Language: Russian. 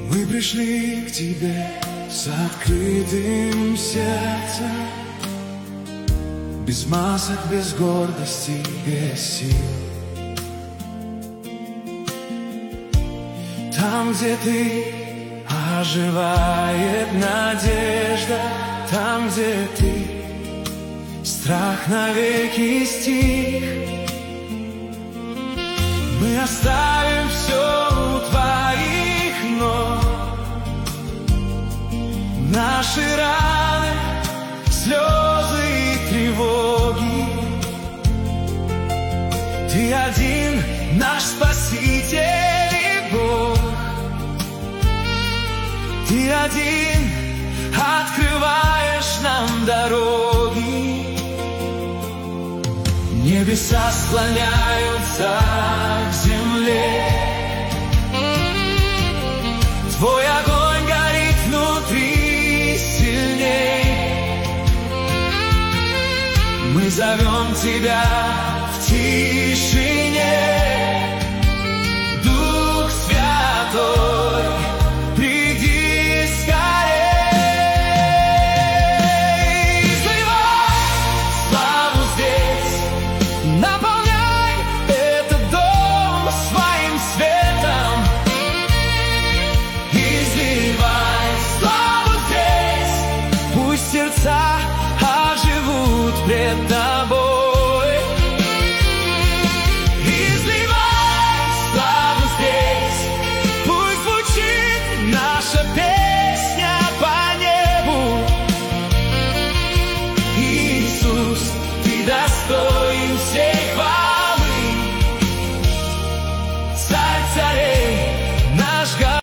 Мы пришли к тебе с открытым сердцем, без масок, без гордости, без сил. Там, где ты, оживает надежда. Там, где ты, страх навеки стих. Мы оставим все у твоих ног, наши раны, слезы и тревоги. Ты один наш Спаситель и Бог. Ты один открываешь нам дороги. Небеса склоняются к земле. Твой огонь горит внутри сильней. Мы зовем тебя в тишине.